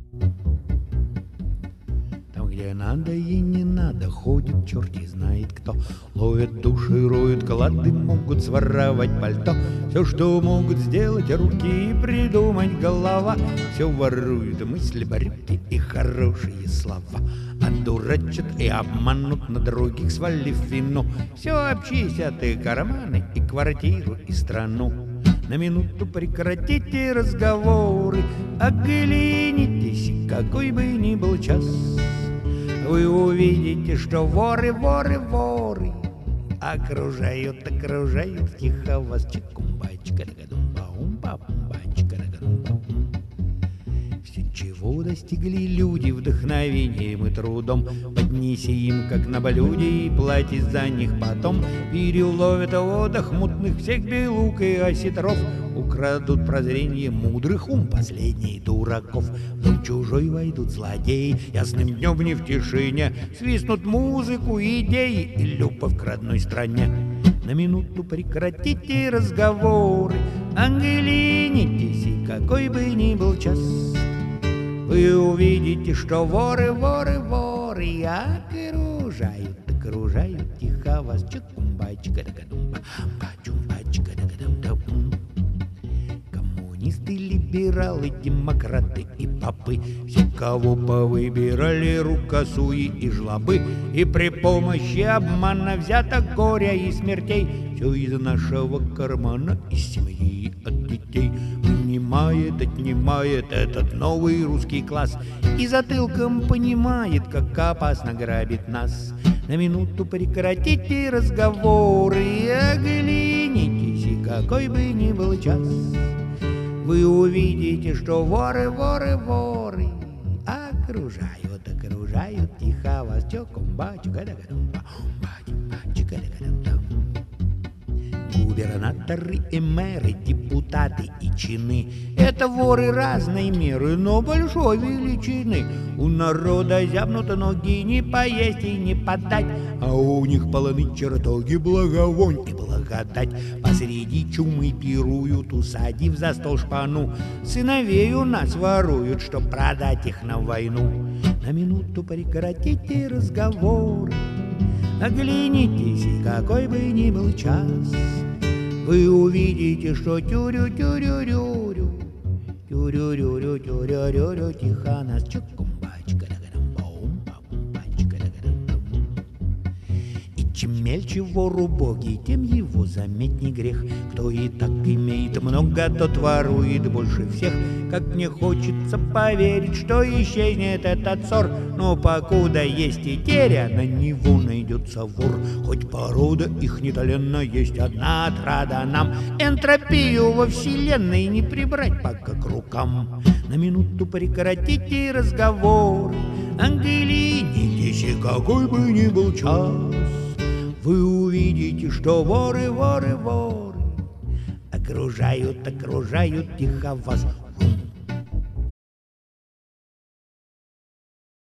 Там, где надо и не надо, ходит черти знает кто. Ловят души, роют клады, могут своровать пальто. Все, что могут сделать руки и придумать голова, все воруют мысли, брюки и хорошие слова. Одурачат и обманут, на других свалив вину. Все обчистят и карманы, и квартиру, и страну. На минуту прекратите разговоры, оглянитесь, какой бы ни был час. Вы увидите, что воры, воры, воры окружают, окружают тихо вас. Все, чего достигли люди вдохновением и трудом, поднеси им, как на блюде, и плати за них потом. Переловят в водах мутных всех белук и осетров, украдут прозрение мудрых, ум последний дураков. В дом чужой войдут злодеи, ясным днем не в тишине, свистнут музыку, идеи и любовь к родной стране. На минуту прекратите разговоры, оглянитесь, и какой бы ни был час. Вы увидите, что воры, воры, воры окружают, окружают тихо вас. Коммунисты, либералы, демократы и попы, все, кого повыбирали рукосуи и жлобы, и при помощи обмана взяток, горя и смертей, все из нашего кармана, из семьи, от детей. Отнимает этот новый русский класс и затылком понимает, как опасно грабит нас. На минуту прекратите разговоры и оглянитесь, и какой бы ни был час. Вы увидите, что воры, воры, воры окружают, окружают тихо вас. Губернаторы и мэры, депутаты и чины — это воры разной меры, но большой величины. У народа зябнут ноги, не поесть и не подать, а у них полны чертоги, благовонь и благодать. Посреди чумы пируют, усадив за стол шпану. Сыновей у нас воруют, чтоб продать их на войну. На минуту прекратите разговоры, оглянитесь, и какой бы ни был час. Вы увидите, что тюрю-тюрю-рюрю, тюрю-рюрю-тюрю-рюрю тихо нас. Чем мельче вор убогий, тем его заметней грех. Кто и так имеет много, тот ворует больше всех. Как мне хочется поверить, что исчезнет этот ссор, но покуда есть и теря, на него найдется вор. Хоть порода их нетоленна, есть одна отрада нам: энтропию во вселенной не прибрать пока к рукам. На минуту прекратите разговоры, оглянитесь, и какой бы ни был час. Вы увидите, что воры, воры, воры окружают, окружают тихо вас.